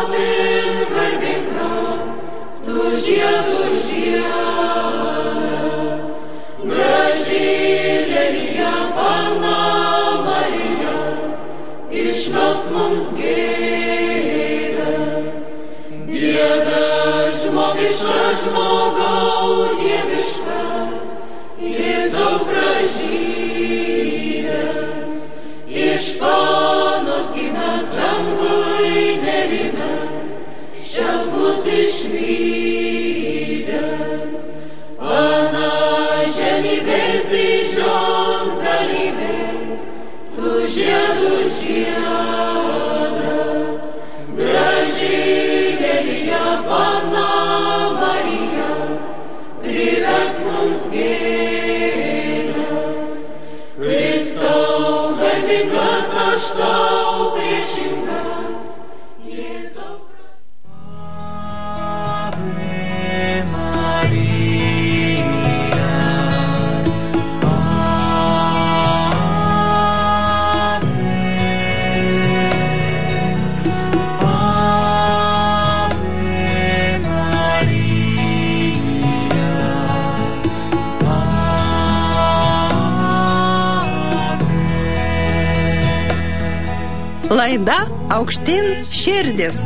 motin garbinga, tu žiedų žiedas, graži lelija Pana Marija, išmelsk mums gėdas. Dieve žmogiškas, žmogau dieviškas, Jėzau pražydęs, iš Panos gimęs dangui nerimęs, šelp mus išvydęs. Pana žemybės didžios galybės, tu žiedų žiedas, graži lelija Pana Marija, priversk mums gėdas. Kristau garbingas, aš tau priešingas, Jėzau. Ave Marija, Laida Aukštyn širdis.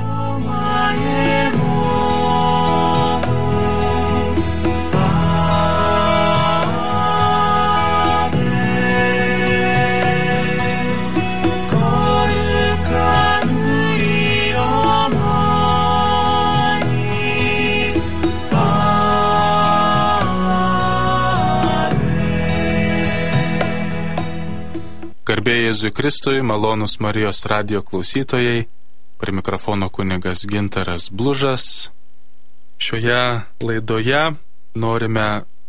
Garbė Jėzui Kristui, malonūs Marijos radijo klausytojai, prie mikrofono kunigas Gintaras Blužas. Šioje laidoje norime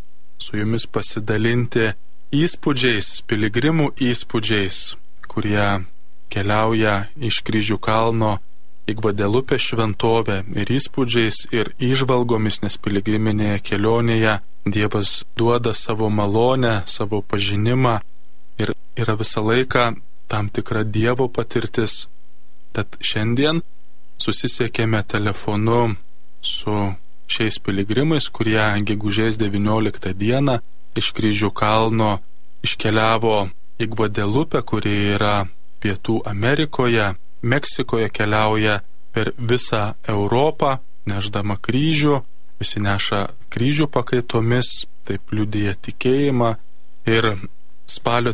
su jumis pasidalinti įspūdžiais, piligrimų įspūdžiais, kurie keliauja iš Kryžių kalno į Gvadelupės šventovę, ir įspūdžiais, ir įžvalgomis, nes piligriminėje kelionėje Dievas duoda savo malonę, savo pažinimą. Ir yra visą laiką tam tikra Dievo patirtis. Tad šiandien susisiekėme telefonu su šiais piligrimais, kurie gegužės 19 dieną iš Kryžių kalno iškeliavo į Gvadelupę, kuri yra Pietų Amerikoje, Meksikoje, keliauja per visą Europą, nešdama kryžių, visi neša kryžių pakaitomis, taip liudija tikėjimą, ir spalio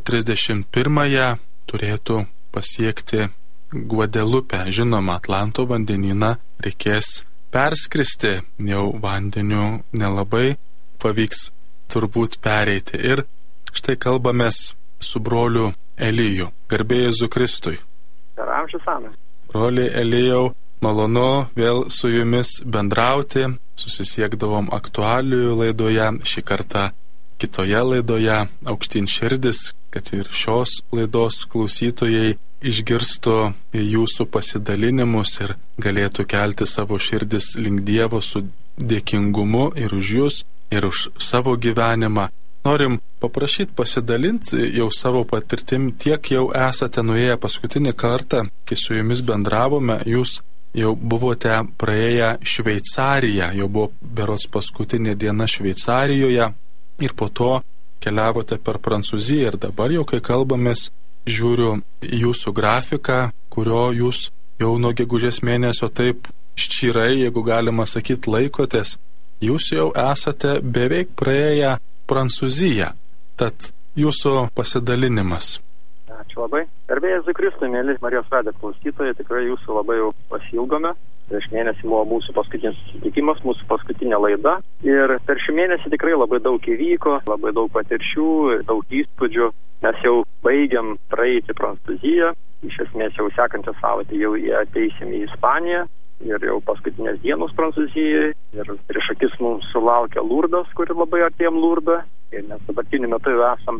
31-ąją turėtų pasiekti Gvadelupę. Žinoma, Atlanto vandenyną reikės perskristi, jau vandeniu nelabai pavyks turbūt pereiti. Ir štai kalbamės su broliu Eliju. Garbė Jėzui Kristui. Per amžius amen. Broli Elijau, malonu vėl su jumis bendrauti. Susisiekdavom aktualijų laidoje, šį kartą kitoje laidoje Aukštyn širdis, kad ir šios laidos klausytojai išgirstų jūsų pasidalinimus ir galėtų kelti savo širdis link Dievo su dėkingumu ir už jūs, ir už savo gyvenimą. Norim paprašyti pasidalinti jau savo patirtim, tiek jau esate nuėję paskutinį kartą, kai su jumis bendravome, jūs jau buvote praėję Šveicariją, jau buvo berods paskutinė diena Šveicarijoje. Ir po to keliavote per Prancūziją, ir dabar jau, kai kalbamės, žiūriu jūsų grafiką, kurio jūs jau nuo gegužės mėnesio taip ščyrai, jeigu galima sakyti, laikotės. Jūs jau esate beveik praėję Prancūziją. Tad jūsų pasidalinimas. Ačiū labai. Garbė Jėzui Kristui, mėly Marijos radijo klausytojai, tikrai jūsų labai jau pasiilgome. Prieš mėnesį buvo mūsų paskutinis susitikimas, mūsų paskutinė laida. Ir per šį mėnesį tikrai labai daug įvyko, labai daug patirčių, daug įspūdžių. Mes jau baigiam praeiti Prancūziją. Iš esmės jau sekančią savaitę jau ateisim į Ispaniją. Ir jau paskutinės dienos Prancūzijoje. Ir prieš akis mums sulaukia Lurdas, kuri labai artėjom Lurdą. Ir mes dabartiniu metu jau esam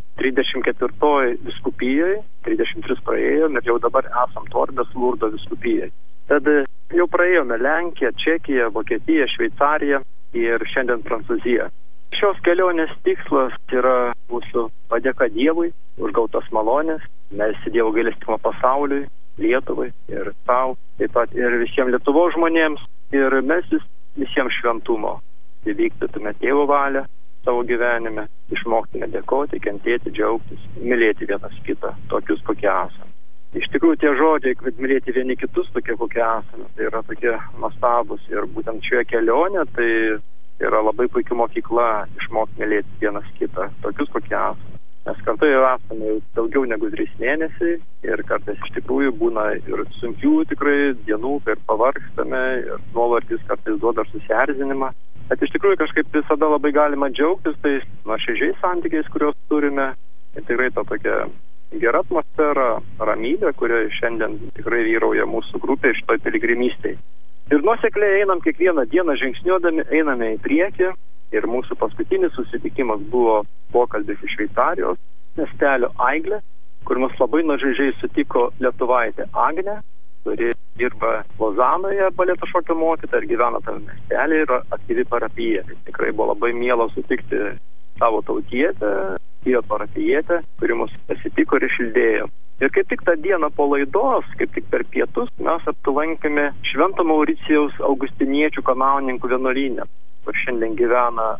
34 viskupijoje, 33 praėjom ir jau dabar esam Torbės Lurdo viskupijoje. Tad jau praėjome Lenkiją, Čekiją, Vokietiją, Šveicariją ir šiandien Prancūziją. Šios kelionės tikslas yra mūsų padėka Dievui už gautas malonės, melsti Dievo gailestingumą pasauliui Lietuvai ir tau, taip pat ir visiems Lietuvos žmonėms. Ir mes visiems šventumo. Įvykdytume Tėvo valią savo gyvenime, išmoktume dėkoti, kentėti, džiaugtis, mylėti vienas kitą, tokius kokie esame. Iš tikrųjų tie žodžiai, kad mylėti vieni kitus tokie kokie esame, tai yra tokie nuostabus. Ir būtent šioje kelionė tai yra labai puikia mokykla išmokti mylėti vienas kitą, tokius kokie esame. Mes kartu jau esame jau daugiau negu 3 mėnesiai ir kartais iš tikrųjų būna ir sunkių tikrai dienų, ir pavargstame, ir nuovargis kartais duoda susierzinimą. Bet iš tikrųjų kažkaip visada labai galima džiaugtis tais nuoširdžiais santykiais, kuriuos turime. Ir tikrai ta tokia gera atmosfera, ramybė, kuri šiandien tikrai vyrauja mūsų grupėje šitoj piligrimystėje. Ir nuosekliai einam kiekvieną dieną žingsniuodami, einame į priekį. Ir mūsų paskutinis susitikimas buvo pokalbis iš Šveicarijos miestelio Aiglė, kur mus labai nuoširdžiai sutiko lietuvaitė Agnė, kuri dirba Lozanoje baleto šokio mokytoja ir gyvena tame miestelė ir aktyvi parapija. Tai tikrai buvo labai miela sutikti savo tautietę, parapijietę, kuri mus pasitiko ir išildėjo. Ir kaip tik tą dieną po laidos, kaip tik per pietus, mes apsilankėme Švento Mauricijaus augustiniečių kanauninkų vienuolyne, kur šiandien gyvena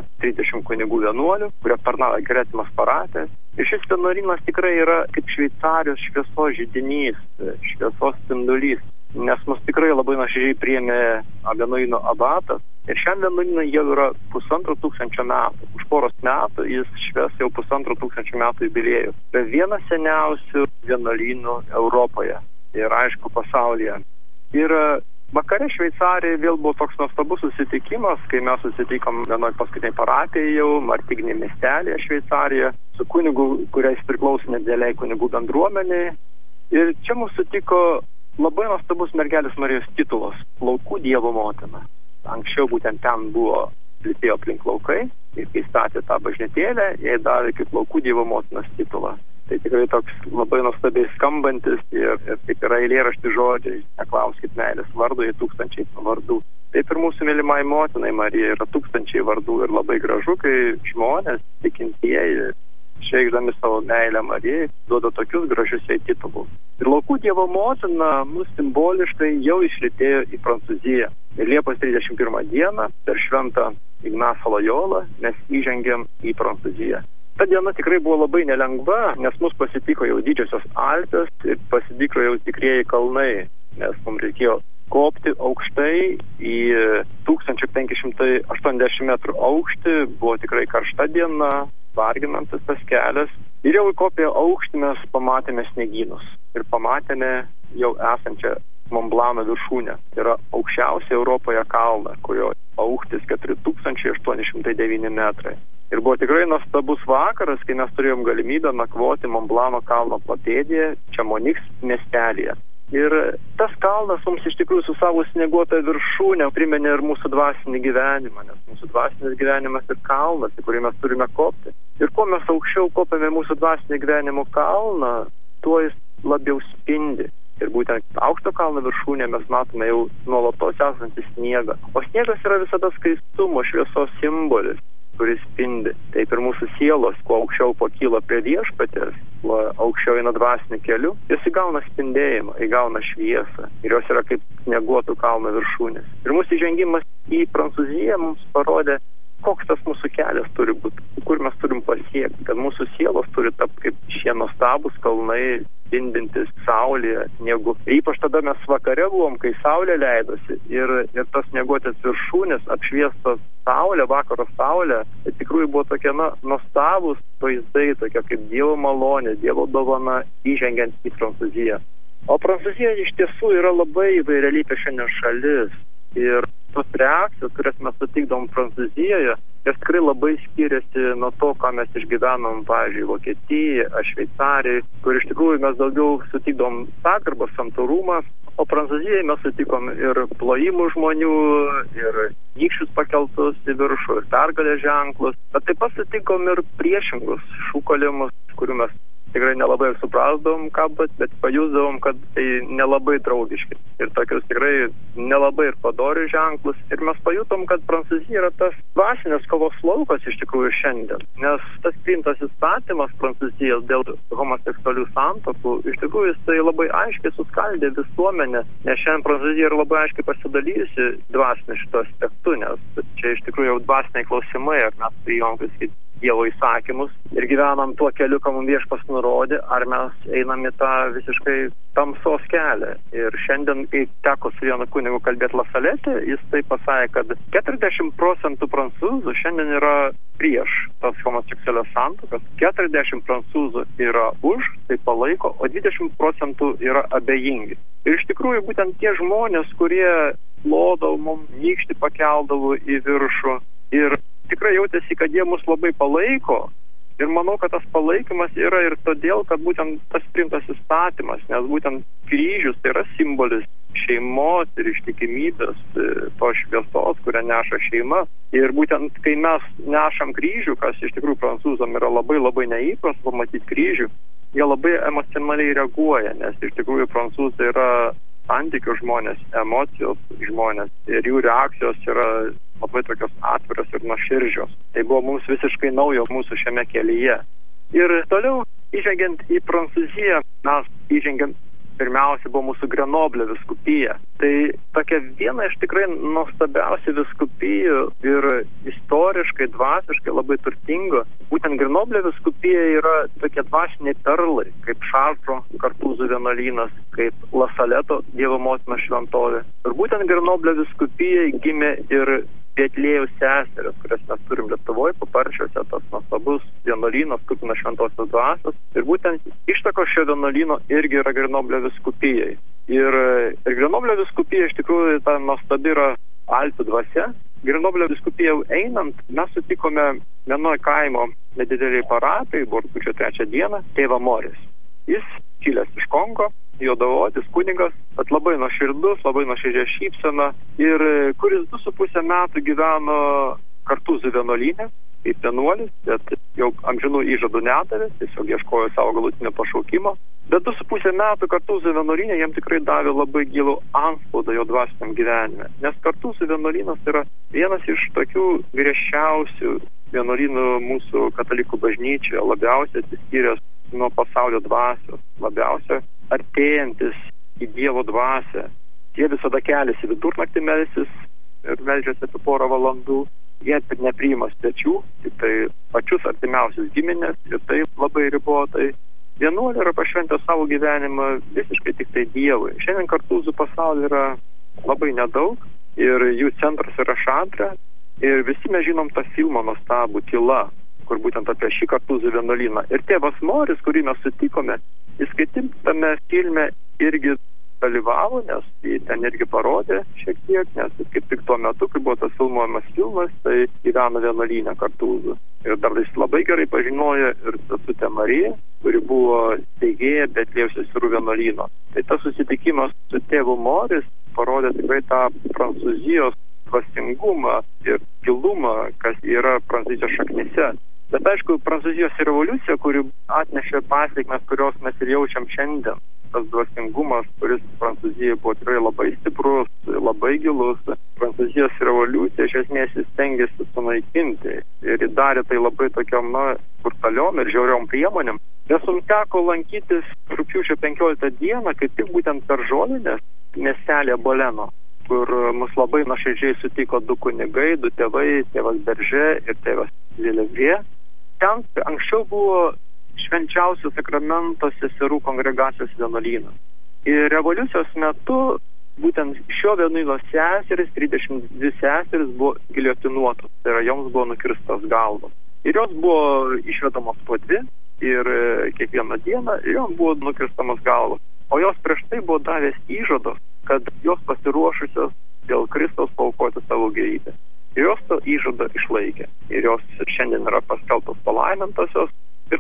30 kunigų vienuolių, kurie tarnauja gretimas parapijas. Ir šis vienuolynas tikrai yra kaip Šveicarijos šviesos židinys, šviesos spindulys, nes mus tikrai labai nuoširdžiai priėmė vienuolyno abatas. Ir šiam vienuolynui jau yra 1500 metų. Už poros metų jis švęs jau 1500 metų jubiliejų. Tai vienas seniausių vienuolynų Europoje ir aišku pasaulyje. Ir vakare Šveicarijoje vėl buvo toks nuostabus susitikimas, kai mes susitikom vienoj paskutiniai parapijai jau, Martigny miestelėje Šveicarijoje, su kunigu, kuriais priklausė nedėliai kunigų bendruomeniai. Ir čia mūsų sutiko labai nuostabus mergelės Marijos titulas – Laukų Dievo motina. Anksčiau būtent ten buvo plytėjo aplink laukai ir kai statė tą bažnytėlę, jai davė kaip Laukų Dievo motinos titulą. Tai tikrai toks labai nuostabiai skambantis ir kaip yra eilėrašti žodžiai, neklauskit meilės vardo, jai 1000 vardų. Taip ir mūsų mylimai motinai Marija yra 1000 vardų ir labai gražu, kai žmonės, tikintieji, šeikdami savo meilę Marijai, duoda tokius gražius jai titulus. Ir Laukų Dievo motina mus simboliškai jau išlytėjo į Prancūziją. Ir Liepos 31 dieną per šventą Ignacą Lojolą mes įžengėm į Prancūziją. Ta diena tikrai buvo labai nelengva, nes mus pasitiko jau didžiosios Alpės ir pasitiko jau tikrieji kalnai, nes mums reikėjo kopti aukštai į 1580 metrų aukštį, buvo tikrai karšta diena, varginantis tas kelias. Ir jau įkopę aukštį mes pamatėme sniegynus ir pamatėme jau esančią Montblano viršūnę. Tai yra aukščiausia Europoje kalna, kurio aukštis 4809 metrai. Ir buvo tikrai nuostabus vakaras, kai mes turėjom galimybę nakvoti Montblano kalno papėdėje, Čemoniks miestelėje. Ir tas kalnas mums iš tikrųjų su savo snieguota viršūnė priminė ir mūsų dvasinį gyvenimą, nes mūsų dvasinis gyvenimas ir kalnas, į kurį mes turime kopti. Ir kuo mes aukščiau kopėme mūsų dvasinį gyvenimo kalną, tuo jis labiau spindi. Ir būtent aukšto kalno viršūnė mes matome jau nuolatos esantį sniegą. O sniegas yra visada skaistumo, šviesos simbolis, kuris spindi. Taip ir mūsų sielos, kuo aukščiau pakyla prie viešpaties, kuo aukščiau eina dvasiniu keliu, jos įgauna spindėjimą, įgauna šviesą. Ir jos yra kaip snieguotų kalno viršūnės. Ir mūsų įžengimas į Prancūziją mums parodė, koks tas mūsų kelias turi būti, kur mes turim pasiekti, kad mūsų sielos turi tapti kaip šie nuostabus kalnai, spindintis saulėje, sniegu. Ir ypač tada mes vakare buvom, kai saulė leidosi ir tas snieguotės viršūnės apšviestos saulė, vakaro saulė, tai tikrųjų buvo tokie nuostabus vaizdai, tokia kaip Dievo malonė, Dievo dovana įžengiant į Prancūziją. O Prancūzija iš tiesų yra labai įvairialypė šiandien šalis. Ir tos reakcijos, kurias mes sutikdom Prancūzijoje, jos tikrai labai skiriasi nuo to, ką mes išgyvenom, pavyzdžiui, Vokietijoje, Šveicarijoje, kur iš tikrųjų mes daugiau sutikdom pagarbą, santūrumą, o Prancūzijoje mes sutikom ir plojimų žmonių, ir nykščius pakeltus į viršų, ir pergalės ženklus, bet taip pat sutikom ir priešingus šūkolimus, kurių mes tikrai nelabai suprasdavom, ką, bet pajusdavom, kad tai nelabai draugiški. Ir tokius tikrai nelabai ir padorius ženklus. Ir mes pajutom, kad Prancūzija yra tas dvasinės kovos laukas iš tikrųjų šiandien. Nes tas priimtas įstatymas Prancūzijos dėl homoseksualių santuokų, iš tikrųjų jis tai labai aiškiai suskaldė visuomenę, nes šiandien Prancūzija yra labai aiškiai pasidalyjusi dvasinį šito aspektu, nes čia iš tikrųjų jau dvasiniai klausimai, ar mes priimam viskai Dievo įsakymus ir gyvenam tuo keliu, ką mums Viešpats nurodė, ar mes einam į tą visiškai tamsos kelią. Ir šiandien, kai teko su vienu kunigu kalbėti La Salette, jis tai pasakė, kad 40% prancūzų šiandien yra prieš tas homoseksualias santuokas, 40 prancūzų yra už, tai palaiko, o 20% yra abejingi. Ir iš tikrųjų būtent tie žmonės, kurie plodavo mums, nykštį pakeldavo į viršų ir tikrai jautėsi, kad jie mus labai palaiko. Ir manau, kad tas palaikymas yra ir todėl, kad būtent tas priimtas įstatymas, nes būtent kryžius tai yra simbolis šeimos ir ištikimybės tos šviesos, kurią neša šeima. Ir būtent, kai mes nešam kryžių, kas iš tikrųjų prancūzam yra labai labai neįprasta pamatyti kryžių, jie labai emocionaliai reaguoja, nes iš tikrųjų prancūzai yra santykių žmonės, emocijos žmonės ir jų reakcijos yra labai tokios atviros ir nuoširdžios. Tai buvo mums visiškai naujo mūsų šiame kelyje. Ir toliau, įžengiant į Prancūziją, mes įžengiant pirmiausia buvo mūsų Grenoblio vyskupija. Tai tokia viena iš tikrai nuostabiausių vyskupijų ir istoriškai, dvasiškai labai turtingo. Būtent Grenoblio vyskupija yra tokie dvasiniai perlai, kaip Šartro kartūzų vienuolynas, kaip La Salette Dievo motinos šventovė. Ir būtent Grenoblio vyskupijai gimė ir Betlėjaus seserės, kurias mes turim Lietuvoje, Paparčiuose, tas nuostabus vienuolynas, kupinas šventosios dvasios. Ir būtent ištakos šio vienuolyno irgi yra Grenoblio vyskupijai. Ir Grenoblio vyskupija iš tikrųjų ta nuostabi yra Alpių dvasia. Grenoblio vyskupija einant, mes sutikome vienoje kaimo nedideliai parapijai, buvo rugpjūčio 3 dieną, tėvą Moris. Jis kilęs iš Kongo, juodaodis kunigas, bet labai nuoširdus, labai nuoširdžia šypsena ir kuris 2,5 metų gyveno Kartūzų vienuolyne, kaip vienuolis, bet jau amžinų įžadų nedavė, tiesiog ieškojo savo galutinio pašaukimo. Bet 2,5 metų Kartūzų vienuolyne jam tikrai davė labai gilų antspaudą jo dvasiniam gyvenime, nes Kartūzų vienuolynas yra vienas iš tokių griežčiausių vienuolynų mūsų katalikų bažnyčioje, labiausiai atsiskyręs nuo pasaulio dvasios, labiausiai artėjantis į Dievo dvasią. Jie visada keliasi vidurnaktį melsis ir meldžiasi apie porą valandų. Jie nepriima svečių, tik tai pačius artimiausius giminės ir tai labai ribotai. Vienuoliai yra pašventę savo gyvenimą visiškai tik tai Dievui. Šiandien Kartūzų pasaulyje yra labai nedaug ir jų centras yra Šantre. Ir visi mes žinom tą filmą nuostabų Tyla, kur būtent apie šį Kartūzų vienuolyną. Ir tėvas Moris, kurį mes sutikome, jis tame filme irgi dalyvavo, nes jį ten irgi parodė šiek tiek, nes kaip tik tuo metu, kai buvo tas filmuojamas filmas, tai gyveno vienuolyne Kartūzų. Ir dar jis labai gerai pažinojo ir sesutę Mariją, kuri buvo steigėja Betlėjaus seserų vienuolyno. Tai tas susitikimas su tėvu Moris parodė tikrai tą Prancūzijos dvasingumą ir gilumą, kas yra Prancūzijos šaknyse. Bet aišku, Prancūzijos revoliucija, kuri atnešė pasekmes, kurios mes ir jaučiam šiandien. Tas dvasingumas, kuris Prancūzijoje buvo tikrai labai stiprus, labai gilus. Prancūzijos revoliucija iš esmės stengiasi sunaikinti ir darė tai labai tokiom, brutaliom ir žiauriom priemonėm. Nes mums teko lankytis rugpjūčio 15 dieną, kaip tik būtent per Žolinės miestelėje Boleno, kur mus labai nuoširdžiai sutiko 2 kunigai, 2 tėvai, tėvas Beržė ir tėvas Lilevrie. Ten anksčiau buvo švenčiausio sakramento seserų kongregacijos vienuolynas. Ir revoliucijos metu būtent šio vienuolyno seseris, 32 seseris buvo giliotinuotos, tai yra joms buvo nukirstos galvos. Ir jos buvo išvedamos po 2 ir kiekvieną dieną joms buvo nukirstamos galvos. O jos prieš tai buvo davęs įžados, kad jos pasiruošusios dėl Kristaus paaukoti savo gyvybę. Ir jos to įžadą išlaikė. Ir jos šiandien yra paskelbtos palaimintosios. Ir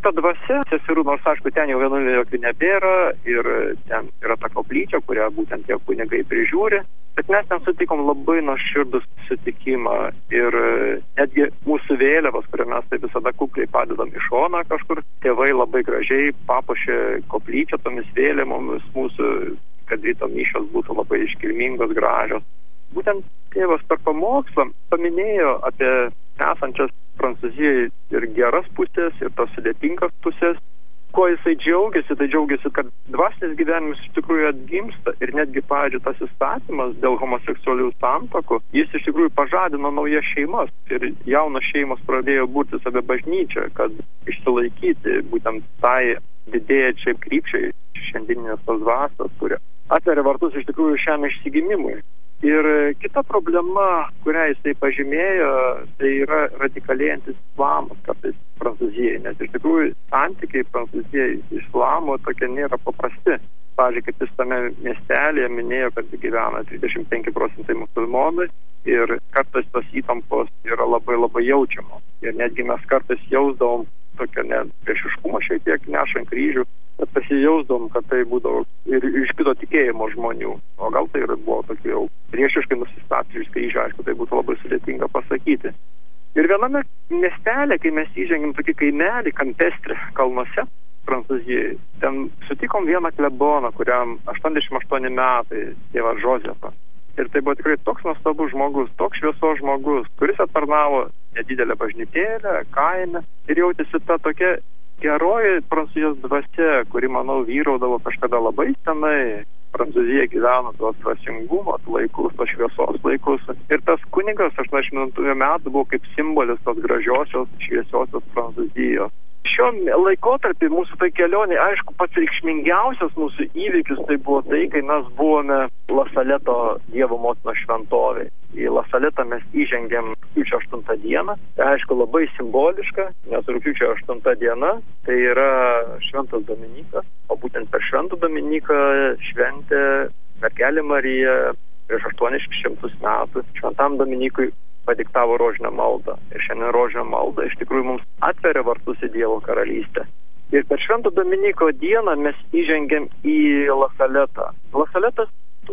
ta dvasia seserų, nors aišku, ten jau vienuolių jokių nebėra ir ten yra ta koplyčia, kurią būtent tie kunigai prižiūri. Bet mes ten sutikom labai nuoširdų sutikimą ir netgi mūsų vėliavas, kurią mes tai visada kukliai padedam į šoną kažkur, tėvai labai gražiai papuošė koplyčią tomis vėliavomis mūsų, kad ryto mišios būtų labai iškilmingos, gražios. Būtent tėvas per pamokslą paminėjo apie esančias Prancūzijoje ir geras pusės, ir tos sudėtingas pusės. Kuo jisai džiaugiasi, tai džiaugiasi, kad dvasinis gyvenimas iš tikrųjų atgimsta ir netgi, pavyzdžiui, tas įstatymas dėl homoseksualių santuokų, jis iš tikrųjų pažadino naujas šeimas ir jaunos šeimos pradėjo burtis apie bažnyčią, kad išsilaikyti būtent tai didėjančiai krypčiai šiandieninės tos dvasios, kurie atveria vartus iš tikrųjų šiam išsigimimui. Ir kita problema, kurią jisai pažymėjo, tai yra radikalėjantis islamas kartais Prancūzijai, nes iš tikrųjų santykiai Prancūzijai islamo tokie nėra paprasti. Pavyzdžiui, kaip jis tame miestelėje minėjo, kad gyvena 35% musulmonai ir kartais tos įtampos yra labai labai jaučiamos. Ir netgi mes kartais jausdavom tokio priešiškumo šiek tiek nešant kryžių, bet pasijausdavom, kad tai būdavo ir iš kito tikėjimo žmonių. O gal tai ir buvo tokie jau priešiškai nusistatę iš kryžių, aišku, tai būtų labai sudėtinga pasakyti. Ir viename miestelė, kai mes įžengėm tokį kaimelį, Campestre kalnuose, Prancūzijoje, ten sutikom vieną kleboną, kuriam 88 metai, tėvas Žozefas. Ir tai buvo tikrai toks nuostabus žmogus, toks šviesos žmogus, kuris attarnavo nedidelę bažnytėlę, kaime ir jautėsi ta tokia geroji Prancūzijos dvasia, kuri, manau, vyraudavo kažkada labai senai. Prancūzija gyveno tuos dvasingumo laikus, tos šviesos laikus. Ir tas kunigas 80 metų buvo kaip simbolis tos gražiosios, šviesiosios Prancūzijos. Šiuo laikotarpį mūsų tai kelionė, aišku, pats reikšmingiausias mūsų įvykis tai buvo tai, kai mes buvome La Saleto Dievo motinos šventovėje. Į La Saletą mes įžengėm rugpjūčio 8 dieną. Tai aišku labai simboliška, nes rugpjūčio 8 diena tai yra Šventas Dominikas, o būtent per Šventą Dominiką šventė mergelė Marija prieš 800 metų. Šventam Dominikui padiktavo rožinę maldą. Ir šiandien rožinę maldą iš tikrųjų mums atveria vartus į Dievo karalystę. Ir per Švento Dominiko dieną mes įžengėm į La Saletą. La Saletas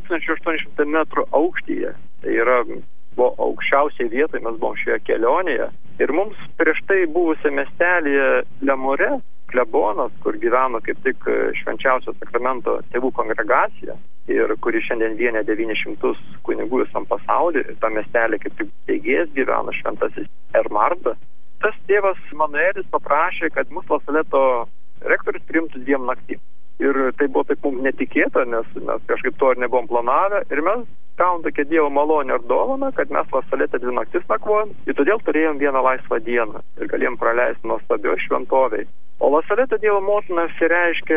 1800 metrų aukštyje. Tai yra, buvo aukščiausiai vietai, mes buvom šioje kelionėje. Ir mums prieš tai buvusią miestelėje Lemore, klebonas, kur gyveno kaip tik Švenčiausio sakramento tėvų kongregacija ir kuri šiandien vienė 900 kunigų visam pasaulyje, ta miestelė kaip tik teigėjas gyvena šventasis Ermarda. Tas tėvas Manuelis paprašė, kad mūsų La Saleto rektorius priimtų 2 naktim. Ir tai buvo taip mums netikėta, nes mes kažkaip to ir nebuvom planavę. Ir mes gavom tokią Dievo malonę ir dovaną, kad mes La Salete 2 naktis nakvojom ir todėl turėjom 1 laisvą dieną ir galėjom praleisti nuostabioj šventovėj. O La Salete Dievo motina apsireiškė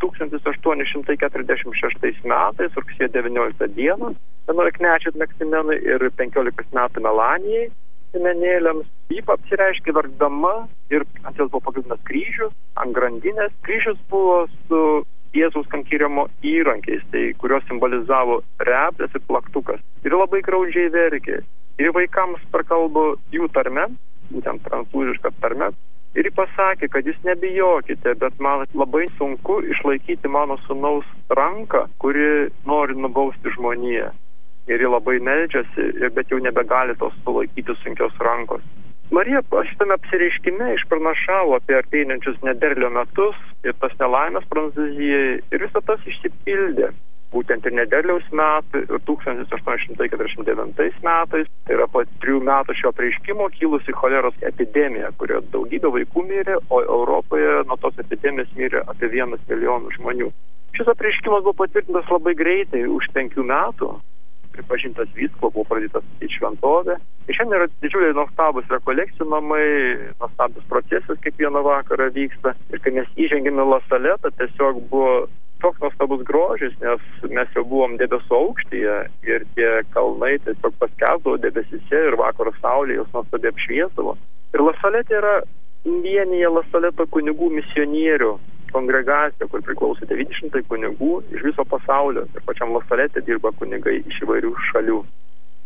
1846 metais, rugsėjo 19 dieną, 11-mečiai Maksimenui ir 15 metų Melanijai, piemenėliams. Ji apsireiškė verkdama ir ant jos buvo pakabintas kryžius, ant grandinės. Kryžius buvo su Jėzaus kankiriamo įrankiais, tai kurios simbolizavo replės ir plaktukas. Ir labai graudžiai verkė. Ir vaikams prakalbo jų tarme, būtent prancūzišką tarme. Ir ji pasakė, kad jūs nebijokite, bet man labai sunku išlaikyti mano sūnaus ranką, kuri nori nubausti žmoniją. Ir ji labai meldžiasi, bet jau nebegali tos sulaikyti sunkios rankos. Marija šitame apsireiškime išpranašavo apie arteinančius nederlio metus ir tas nelaimės Prancūzijai ir visą tas išsipildė. Būtent ir nederliaus metų ir 1849 metais, tai yra po 3 metų šio apreiškimo kilusi choleros epidemija, kurioje daugybė vaikų mirė, o Europoje nuo tos epidemijos mirė apie 1 milijoną žmonių. Šis apreiškimas buvo patvirtintas labai greitai, už 5 metų. Pripažintas vyskupo, buvo pradėtas į šventovę. Ir šiandien yra didžiuliai nuostabus rekolekcijų namai, nuostabus procesas kiekvieną vakarą vyksta. Ir kai mes įžengėme La Saletą, tiesiog buvo toks nuostabus grožis, nes mes jau buvom debesų aukštyje ir tie kalnai tiesiog paskęsdavo debesise ir vakaro saulė jos nuostabiai apšviesdavo. Ir La Saletė yra vienija La Saleto kunigų misionierių kongregacija, kur priklauso 900 kunigų iš viso pasaulio. Ir pačiam La Salete dirba kunigai iš įvairių šalių.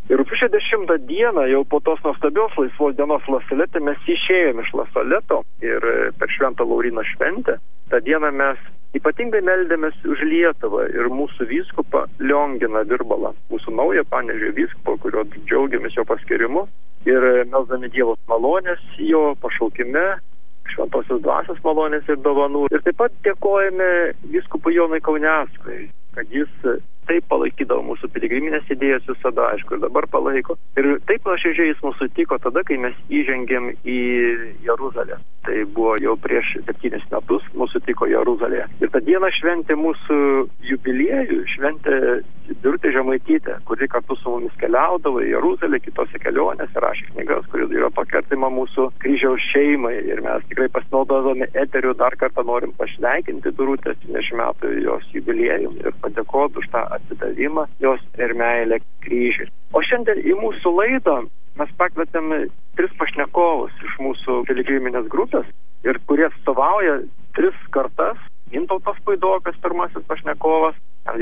Ir rugpjūčio 10 dieną, jau po tos nuostabios laisvos dienos Lasalete, mes išėjome iš Lasaleto ir per Švento Lauryno šventę. Ta diena mes ypatingai meldėmės už Lietuvą ir mūsų vyskupą Lionginą Virbalą, mūsų naują Panevėžio vyskupą, kurio džiaugiamės jo paskirimu. Ir melsdami Dievo malonės, jo pašaukime, šventosios dvasios malonės ir dovanų. Ir taip pat dėkojame vyskupui Jonui Kauneskui, kad jis taip palaikydavo mūsų piligriminės idėjas visada, aišku, ir dabar palaiko. Ir taip nuoširdžiai jis mūsų tiko tada, kai mes įžengėm į Jeruzalę. Tai buvo jau prieš 7 metus mūsų tiko Jeruzalėje. Ir tą dieną šventė mūsų jubiliejų, šventė Birutė Žemaitytė, kuri kartu su mumis keliaudavo į Jeruzalę, kitose kelionėse, rašė knygas, kuri yra tokia artima mūsų kryžiaus šeimai. Ir mes tikrai pasinaudodami eteriu dar kartą norim pašveikinti Birutę 70 metų jos jubiliejų ir padėkoti už tą atsidavimą jos ir meilę kryžiui. O šiandien į mūsų laidą mes pakvietėm 3 pašnekovus iš mūsų piligriminės grupės, ir kurie atstovauja 3 kartas. Gintautas Puidokas, pirmasis pašnekovas,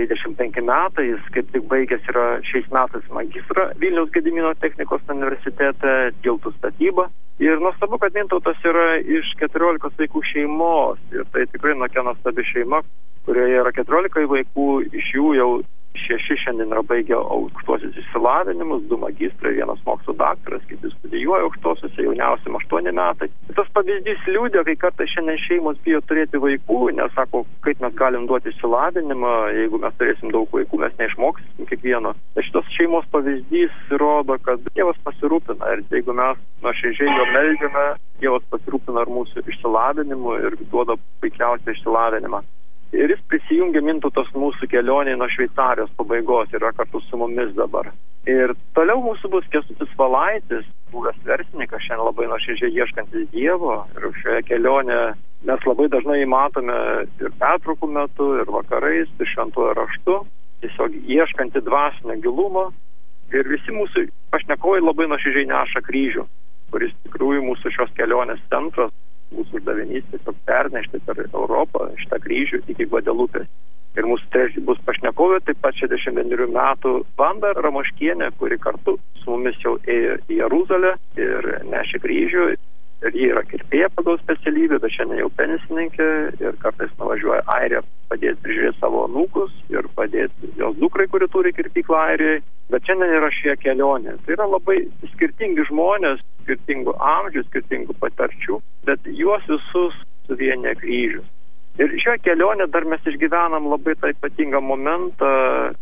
25 metai, jis kaip tik baigęs yra šiais metais magistrą Vilniaus Gedimino technikos universitete, tiltų statybą. Ir nuostabu, kad Gintautas yra iš 14 vaikų šeimos, ir tai tikrai tokia nuostabi šeima, kurioje yra 14 vaikų, iš jų jau 6 šiandien yra baigę aukštuosius išsilavinimus, 2 magistrai, 1 mokslo daktaras, kiti studijuoja aukštuosiuose, jauniausiam 8 metai. Ir tas pavyzdys liūdė, kai kartais šiandien šeimos bijo turėti vaikų, nes sako, kaip mes galim duoti išsilavinimą, jeigu mes turėsim daug vaikų, mes neišmoksim kiekvieno. Tai šitos šeimos pavyzdys rodo, kad Dievas pasirūpina, ir jeigu mes nuoširdžiai jo meldžiame, Dievas pasirūpina ir mūsų išsilavinimu ir duoda puikiausią išsilavinimą. Ir jis prisijungia Mintautas mūsų kelionėje nuo Šveicarijos pabaigos, yra kartu su mumis dabar. Ir toliau mūsų bus Kęstutis Valaitis, buvęs verslininkas, šiandien labai nuoširdžiai ieškantis Dievo. Ir šioje kelionėje mes labai dažnai matome ir pertraukų metu, ir vakarais, ir šventuoju raštu, tiesiog ieškanti dvasinio gilumo. Ir visi mūsų pašnekovai labai nuoširdžiai neša kryžių, kuris tikrųjų mūsų šios kelionės centras. Mūsų uždavinys tiesiog pernešti per Europą šitą kryžių iki Gvadelupės. Ir mūsų trečias bus pašnekovė, taip pat 61 metų Vanda Ramoškienė, kuri kartu su mumis jau ėjo į Jeruzalę ir nešė kryžių. Ir ji yra kirpėja pagal specialybę, bet šiandien jau pensininkė ir kartais nuvažiuoja Airiją padėti prižiūrėti savo anūkus ir padėti jos dukrai, kuri turi kirpyklą Airijoje. Bet šiandien yra šie kelionė. Tai yra labai skirtingi žmonės, skirtingų amžių, skirtingų patarčių, bet juos visus suvienė kryžius. Ir šioje kelionė dar mes išgyvenam labai tą ypatingą momentą,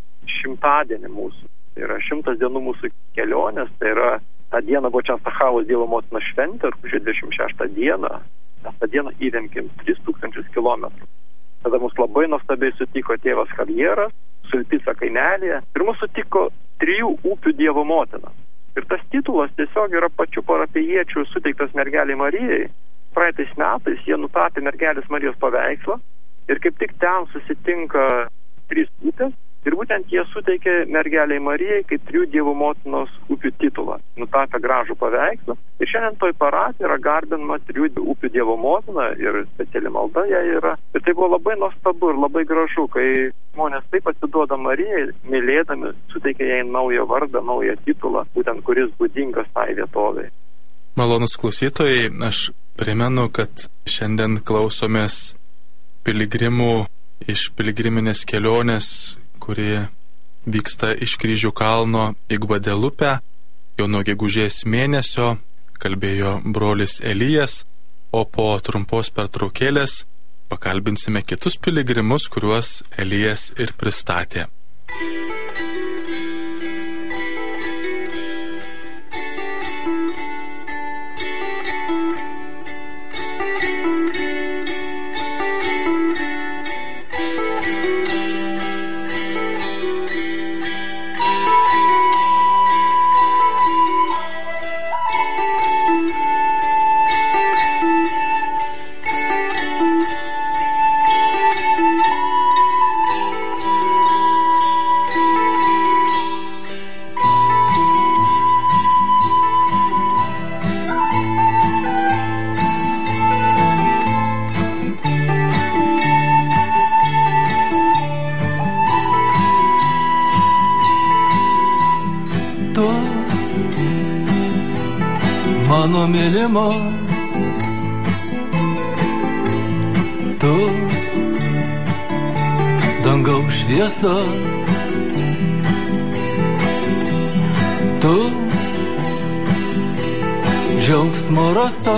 100-dienį mūsų. Tai yra 100 dienų mūsų kelionės, tai yra tą dieną buvo Čenstachavos Dievo motinos šventė, rugpjūčio 26 dieną. Mes tą dieną įveikėm 3000 kilometrų. Tada mus labai nuostabiai sutiko tėvas Javieras, Sulpica kaimelėje, ir mus sutiko 3 upių Dievo motina. Ir tas titulas tiesiog yra pačių parapijiečių suteiktas mergelei Marijai. Praeitais metais jie nutapė mergelės Marijos paveikslą ir kaip tik ten susitinka 3 upės. Ir būtent jie suteikė mergeliai Marijai kaip 3 Dievo motinos upių titulą. Nutapė gražų paveikslą. Ir šiandien toj paradoj yra garbinama 3 upių Dievo motina ir speciali malda jai yra. Ir tai buvo labai nuostabu ir labai gražu, kai žmonės taip atiduoda Marijai, mylėdami, suteikė jai naują vardą, naują titulą, būtent kuris būdingas tai vietovei. Malonus klausytojai, aš primenu, kad šiandien klausomės piligrimų iš piligriminės kelionės, kuri vyksta iš Kryžių kalno į Gvadelupę. Jau nuo gegužės mėnesio kalbėjo brolis Elijas, o po trumpos pertraukėlės pakalbinsime kitus piligrimus, kuriuos Elijas ir pristatė. Tu, mano mylima, tu, dangaus šviesa, tu, džiaugsmo rasa,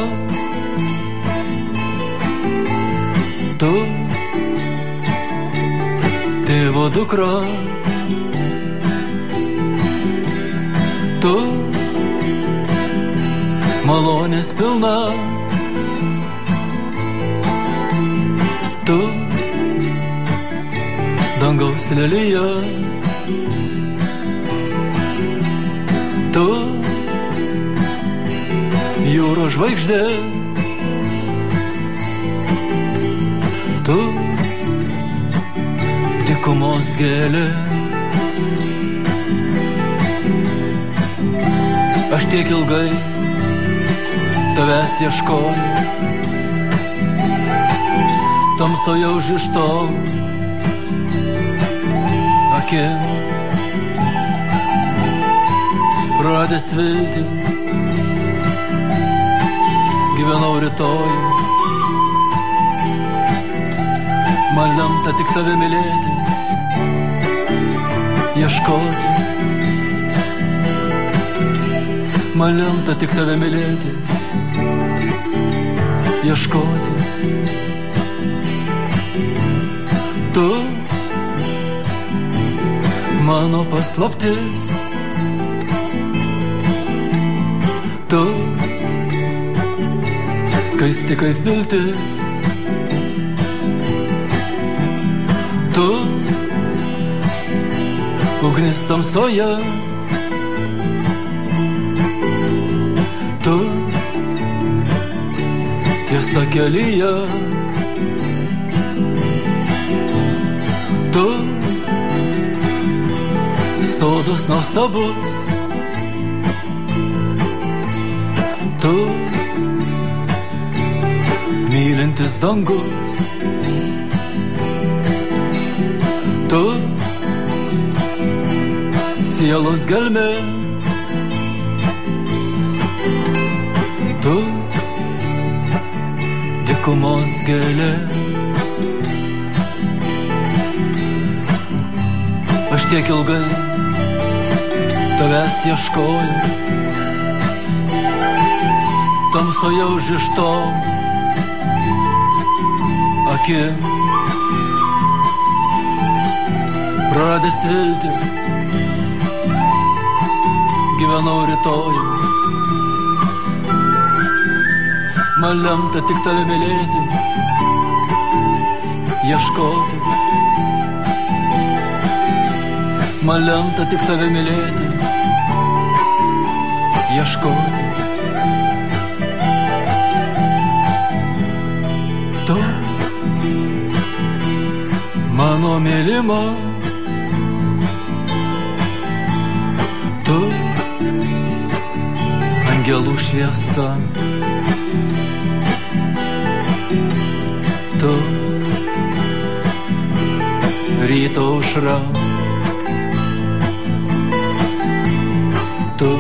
tu, tėvo dukra, tu, malonės pilna, tu, dangaus lelija, tu, jūros žvaigždė, tu, dykumos gėlė. Aš tiek ilgai tavęs ieškoju, tamsoje užrištom akim, radęs viltį, gyvenau rytoj. Man lemta tik tave mylėti, ieškoti. Man lemta tik tave mylėti, ieškoti. Tu, mano paslaptis, tu, skaisti kaip viltis, tu, ugnis tamsoje, tu, tiesa kelyje, tu, sodas nuostabus, tu, mylintis dangus, tu, sielos gelmė, tu, dykumos gėlė. Aš tiek ilgai tavęs ieškoju, tamsoje užrištom akim, praradęs viltį, gyvenau rytoj. Man lemta tik tave mylėti, ieškoti. Man lemta tik tave mylėti, ieškoti. Tu, mano mylima, tu, angelų šviesa, tu, ryto aušra, tu,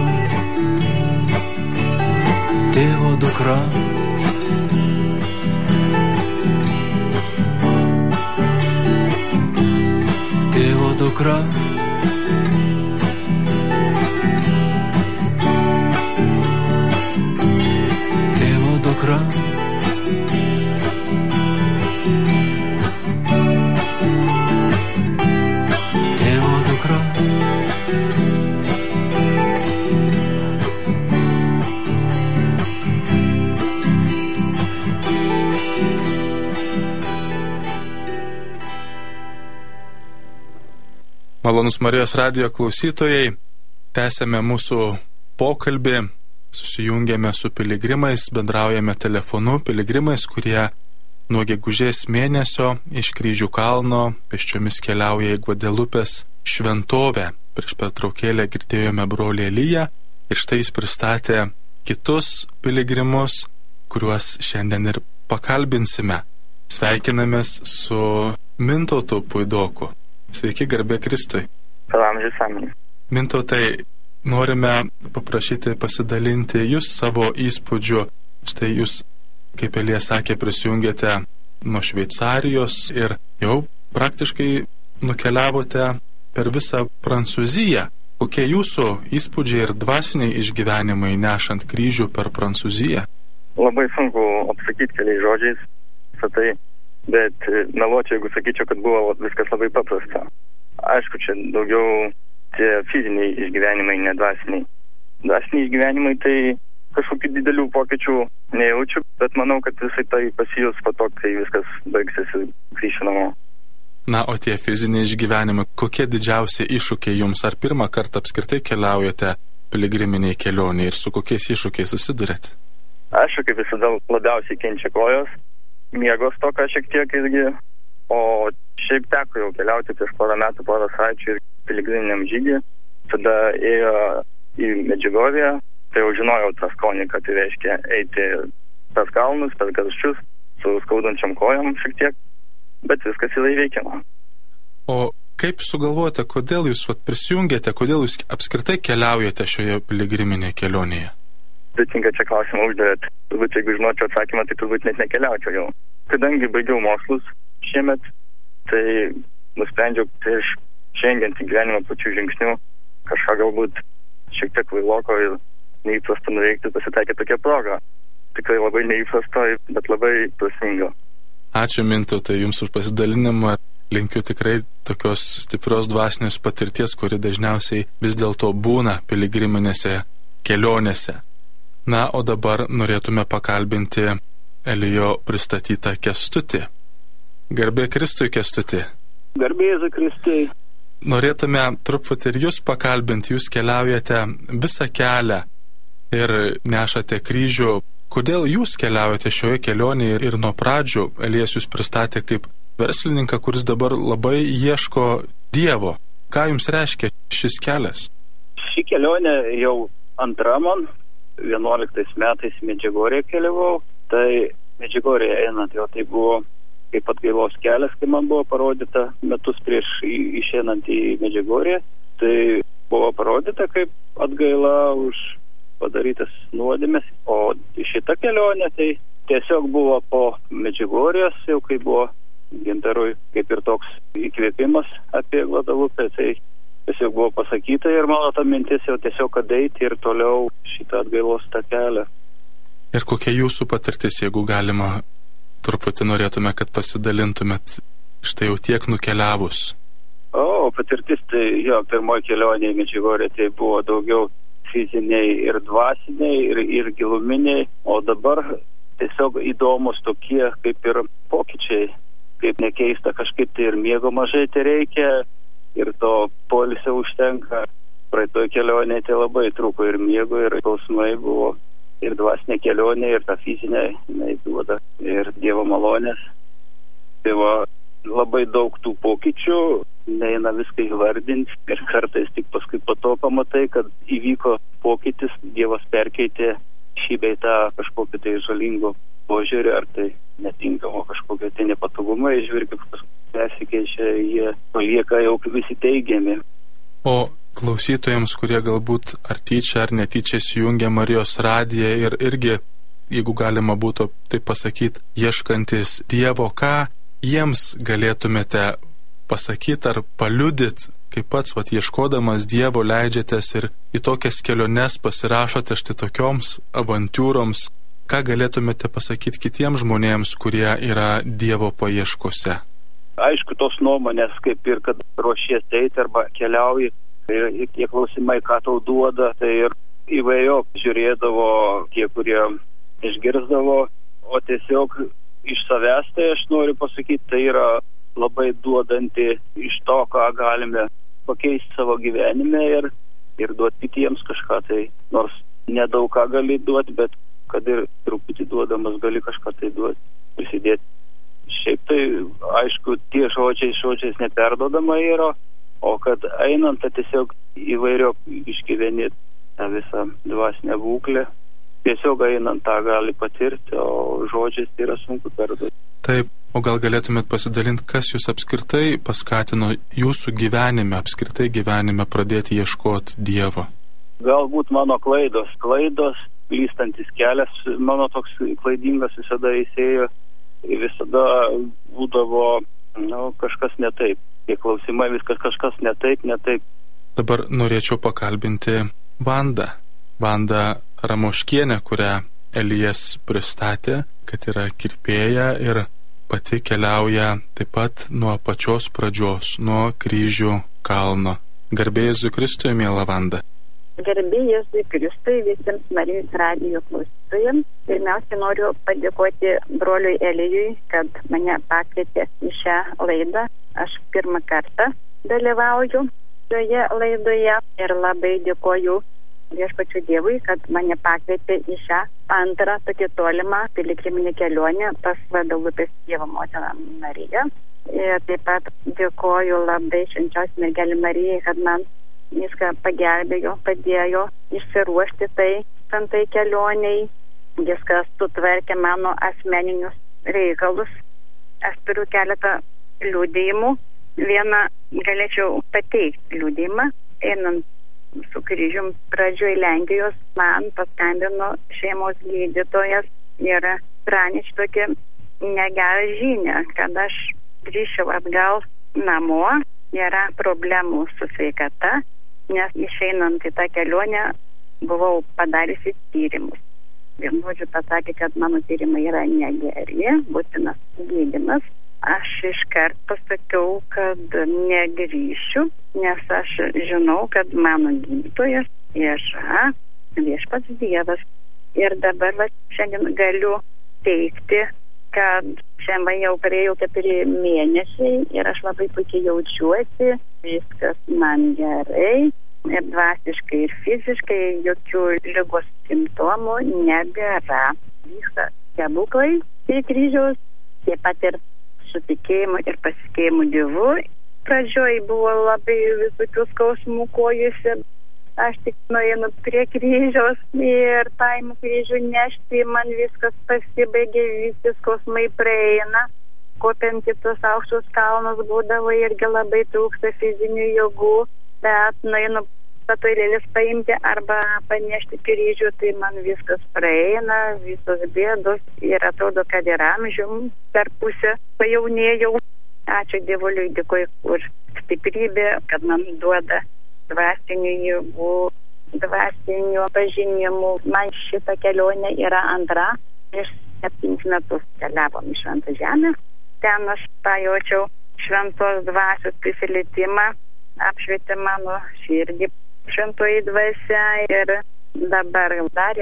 tėvo dukra, tėvo dukra, tėvo dukra. Malonus Marijos radijo klausytojai, tęsėme mūsų pokalbį, susijungėme su piligrimais, bendraujame telefonu, piligrimais, kurie nuo gegužės mėnesio iš Kryžių kalno pėsčiomis keliauja į Gvadelupės šventovę. Prieš pertraukėlę girdėjome brolį Eliją ir štai jis pristatė kitus piligrimus, kuriuos šiandien ir pakalbinsime. Sveikinamės su Mintautu Puidoku. Sveiki, garbė Kristui. Salam Žesamim. Mintautai, norime paprašyti pasidalinti jūs savo įspūdžiu. Štai jūs, kaip Elija sakė, prisijungėte nuo Šveicarijos ir jau praktiškai nukeliavote per visą Prancūziją. Kokie jūsų įspūdžiai ir dvasiniai išgyvenimai nešant kryžių per Prancūziją? Labai sunku apsakyti keliais žodžiais visą tai, bet meluočiau, jeigu sakyčiau, kad buvo viskas labai paprasta. Aišku, čia daugiau tie fiziniai išgyvenimai, ne dvasiniai. Dvasiniai išgyvenimai tai kažkokių didelių pokyčių nejaučiu, bet manau, kad visai tai pasijus po to, kai viskas baigsis ir grįšiu namo. Na, o tie fiziniai išgyvenimai, kokie didžiausi iššūkiai jums? Ar pirmą kartą apskritai keliaujate piligriminiai kelionėje ir su kokiais iššūkiais susidurėte? Aišku, kaip visada labiausiai kenčia kojos, miego stoka šiek tiek irgi, o šiaip teko jau keliauti prieš porą savaičių ir piligriminiam žygį. Tada ėjo į Medžiugorję, tai jau žinojau tą skonį, kad tai reiškia eiti per kalnus, per karščius, su skaudančiam kojom šiek tiek. Bet viskas yra įveikiama. O kaip sugalvojate, kodėl jūs prisijungėte, kodėl jūs apskritai keliaujate šioje piligriminėje kelionėje? Sudėtinga čia klausimą uždavėt. Turbūt jeigu žinočiau atsakymą, tai turbūt net nekeliaučiau jau. Kadangi baigiau mokslus šiemet, tai nusprendžiau prieš žengiant į gyvenimą pačių žingsnių kažką galbūt šiek tiek vailoko ir neįprasto nuveikti, pasitaikė tokia proga. Tikrai labai neįprasto, bet labai prasmingo. Ačiū Mintautai jums už pasidalinimą. Linkiu tikrai tokios stiprios dvasinės patirties, kuri dažniausiai vis dėlto būna piligriminėse kelionėse. Na, o dabar norėtume pakalbinti Elijo pristatytą Kęstutį. Garbė Kristui, Kęstuti. Garbė Jėzui Kristui. Norėtume truputį ir jūs pakalbinti. Jūs keliaujate visą kelią ir nešate kryžių. Kodėl jūs keliaujate šioje kelionėje ir nuo pradžių Elijas jūs pristatė kaip verslininką, kuris dabar labai ieško Dievo? Ką jums reiškia šis kelias? Ši kelionė jau antra man. 11 metais Medžiugorję keliavau. Tai Medžiugorėje einant jau tai buvo kaip atgailos kelias, kai man buvo parodyta metus prieš išeinant į Medžiugorję. Tai buvo parodyta kaip atgaila už padarytas nuodėmes, o šita kelionė tai tiesiog buvo po Medžiugorjės, jau kai buvo Gintarui kaip ir toks įkvėpimas apie Guadalupę, tai tiesiog buvo pasakyta ir mano ta mintis jau tiesiog kad eiti ir toliau šitą atgailos tą kelią. Ir kokia jūsų patirtis, jeigu galima, truputį norėtume, kad pasidalintumėt štai jau tiek nukeliavus? O, patirtis tai jo, pirmoji kelionė į Medžiugorję tai buvo daugiau fiziniai ir dvasiniai ir giluminiai, o dabar tiesiog įdomus tokie kaip ir pokyčiai, kaip nekeista, kažkaip tai ir miego mažai tai reikia ir to poilsio užtenka. Praeitoj kelionėje tai labai trūko ir miego, ir skausmai buvo, ir dvasinė kelionė, ir ta fizinė, jinai duoda, ir Dievo malonės. Tai va, labai daug tų pokyčių, neina viską įvardinti ir kartais tik paskui po to pamatai, kad įvyko pokytis, Dievas perkeitė šį bei tą kažkokį tai žalingo požiūrį, ar tai netinkamo kažkokio tai nepatogumą, žiūrėk, kaip paskui persikeičia, jie palieka jau visi teigiami. O klausytojams, kurie galbūt ar tyčia ar netyčia įsijungia Marijos radiją ir irgi, jeigu galima būtų taip pasakyti, ieškantis Dievo, ką jiems galėtumėte pasakyti ar paliudyti, kaip pats ieškodamas Dievo leidžiatės ir į tokias keliones pasirašote štai tokioms avantūroms, ką galėtumėte pasakyti kitiems žmonėms, kurie yra Dievo paieškose? Aišku, tos nuomonės, kaip ir kad ruošies eiti arba keliauji, ir tie klausimai, ką tau duoda, tai ir įvairiop žiūrėdavo tie, kurie išgirsdavo, o tiesiog iš savęs, tai aš noriu pasakyti, tai yra labai duodanti iš to, ką galime pakeisti savo gyvenime ir duoti kitiems kažką, tai nors nedaug ką gali duoti, bet kad ir truputį duodamas gali kažką tai duoti, prisidėti. Šiaip tai, aišku, tie žodžiais neperdodama yra, o kad einant, tai tiesiog įvairiop išgyveni tą visą dvasinę būklę. Tiesiog einant tą gali patirti, o žodžiais tai yra sunku perduoti. Taip, o gal galėtumėt pasidalinti, kas jūs apskritai paskatino jūsų gyvenime, apskritai gyvenime pradėti ieškoti Dievo? galbūt mano klaidos, klystantis kelias, mano toks klaidingas visada įsėjo ir visada būdavo, kažkas ne taip. Tie klausimai, viskas kažkas ne taip. Dabar norėčiau pakalbinti Vandą Ramoškienę, kurią Elijas pristatė, kad yra kirpėja ir pati keliauja taip pat nuo pačios pradžios, nuo Kryžių kalno. Garbė Jėzui Kristui, miela Vanda. Garbė Jėzui Kristui, visiems Marijos radijo klausytojams. Pirmiausia, noriu padėkoti broliui Elijui, kad mane pakvietė į šią laidą. Aš pirmą kartą dalyvauju šioje laidoje ir labai dėkoju Viešpačiui Dievui, kad mane pakvietė į šią antrą tokią tolimą piligriminę kelionę pas Guadalupės Dievo motiną Mariją. Ir taip pat dėkoju labai švenčiausiai mergelei Marijai, kad man viską pagelbėjo, padėjo išsiruošti tai kelioniai. Viskas sutvarkė mano asmeninius reikalus. Aš turiu keletą liudijimų. Vieną galėčiau pateikti liudijimą. Einant su kryžium pradžioj Lenkijos, man paskambino šeimos gydytojas ir pranešė tokią negerą žinią, kad aš grįžčiau atgal namo, nėra problemų su sveikata, nes išeinant į tą kelionę buvau padariusi tyrimus. Vienu žodžiu pasakė, kad mano tyrimai yra negeri, būtinas gydymas. Aš iškart pasakiau, kad negrįšiu, nes aš žinau, kad mano gydytojas yra Viešpats Dievas. Ir dabar šiandien galiu teikti, kad šiandien jau praėjo 4 mėnesiai ir aš labai puikiai jaučiuosi, viskas man gerai, ir dvasiškai, ir fiziškai, jokių ligos simptomų nebėra. Vyksta stebuklai prie kryžiaus, taip pat ir su tikėjimu ir pasitikėjimu Dievu. Pradžioj buvo labai visokių skausmų kojose. Aš tik nueinu prie kryžiaus ir paimu kryžių nešti, man viskas pasibaigė, visi skausmai praeina. Kopiant kitus aukštus kalnus būdavo irgi labai trūksta fizinių jėgų, bet nueinu statulėlės paimti arba panešti kryžių, tai man viskas praeina, visos bėdos ir atrodo, kad ir amžium per pusę pajaunėjau. Ačiū Dievuliui, dėkoju už stiprybę, kad man duoda dvasinių jėgų, dvasinių pažinimų. Man šita kelionė yra antra. Prieš 7 metus keliavom į Šventą Žemę. Ten aš pajaučiau šventos dvasios prisilietimą, apšvietė mano širdį šventoji dvasia ir dabar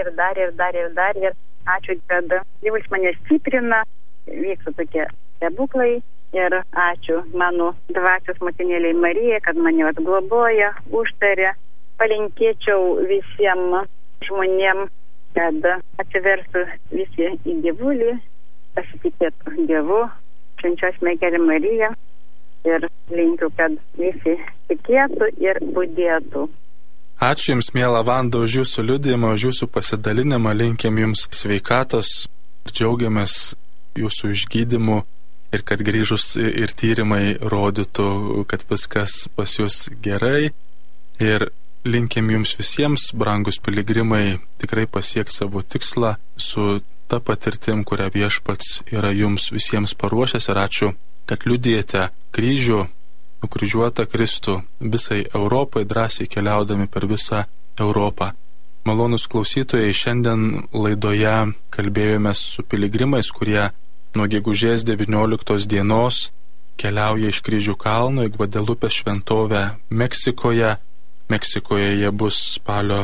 dar. Ir ačiū, kad Dievas mane stiprina, vyksta tokie stebuklai. Ir ačiū mano dvasios motinėliai Marijai, kad mane atgloboja, užtarė. Palinkėčiau visiems žmonėms, kad atsiverstų visi į Dievulį, pasitikėtų Dievu, švenčios mergelė Marija. Ir linkiu, kad visi tikėtų ir budėtų. Ačiū Jums, miela Vanda, už Jūsų liudijimą, už Jūsų pasidalinimą. Linkim Jums sveikatos ir džiaugiamės Jūsų išgydymu. Ir kad grįžus ir tyrimai rodytų, kad viskas pas Jūs gerai. Ir linkim Jums visiems, brangus piligrimai, tikrai pasiekti savo tikslą su ta patirtim, kurią Viešpats yra Jums visiems paruošęs. Ir ačiū, kad liudijate kryžių, nukryžiuotą Kristų visai Europai, drąsiai keliaudami per visą Europą. Malonūs klausytojai, šiandien laidoje kalbėjomės su piligrimais, kurie nuo gegužės 19 dienos keliauja iš Kryžių kalno į Gvadelupės šventovę Meksikoje. Meksikoje jie bus spalio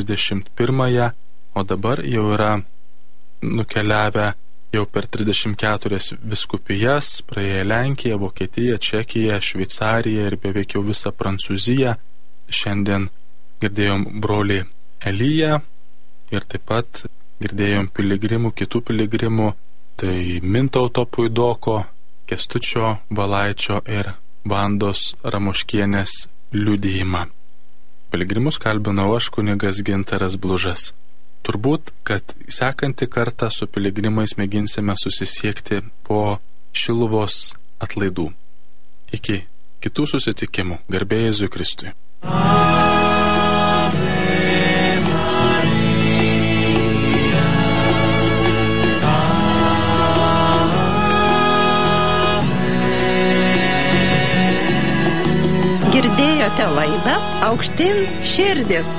31, o dabar jau yra nukeliavę jau per 34 vyskupijas, praėję Lenkiją, Vokietiją, Čekiją, Šveicariją ir beveik jau visą Prancūziją. Šiandien girdėjom brolį Eliją ir taip pat girdėjom piligrimų, kitų piligrimų. Tai Mintauto Puidoko, Kęstučio Valaičio ir Vandos Ramoškienės liudijimą. Piligrimus kalbinau aš, kunigas Gintaras Blužas. Turbūt, kad sekantį kartą su piligrimais mėginsime susisiekti po Šiluvos atlaidų. Iki kitų susitikimų. Garbė Jėzui Kristui. Amen. Aukštyn širdis.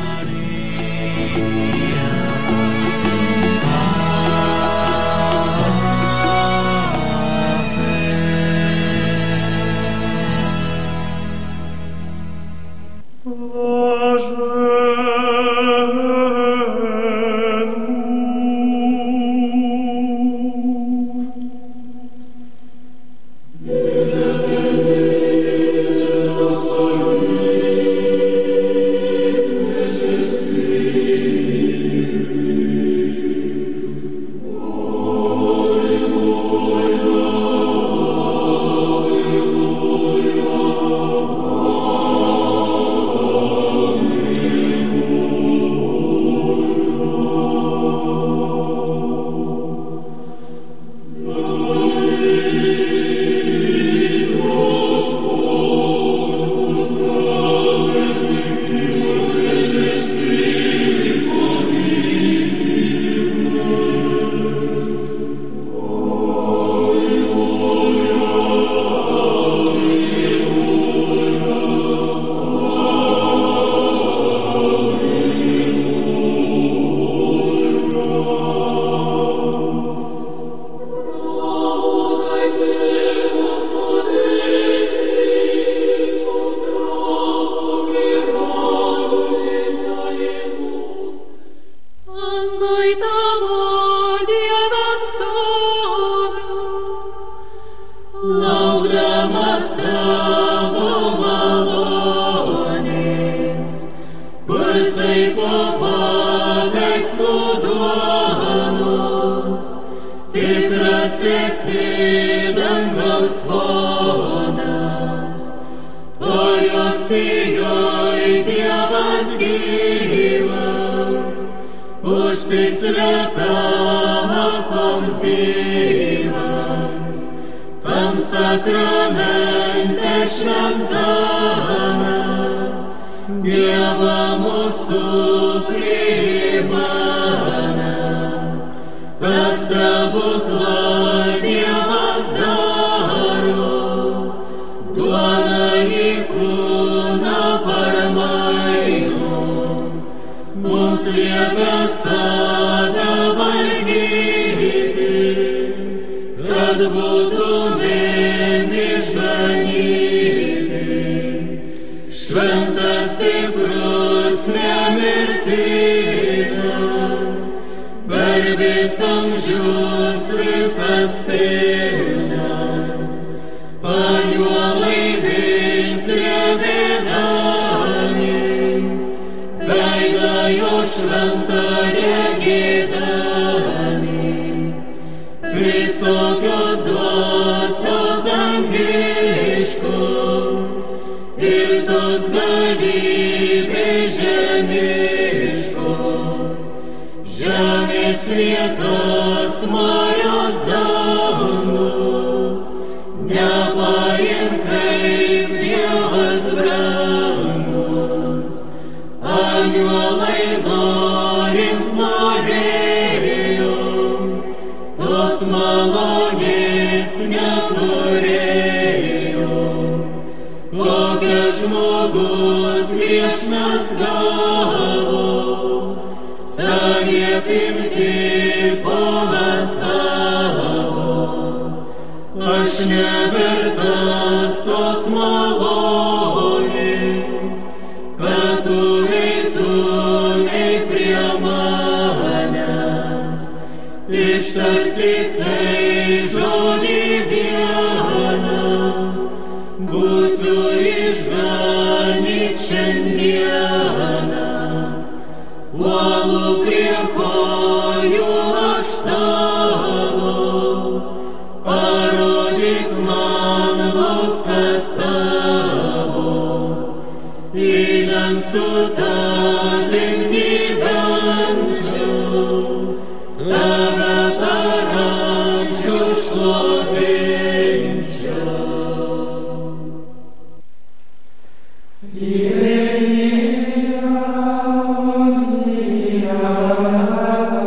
Yeah.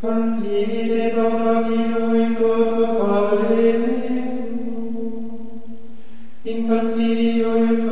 confide Domino in toto in consiglio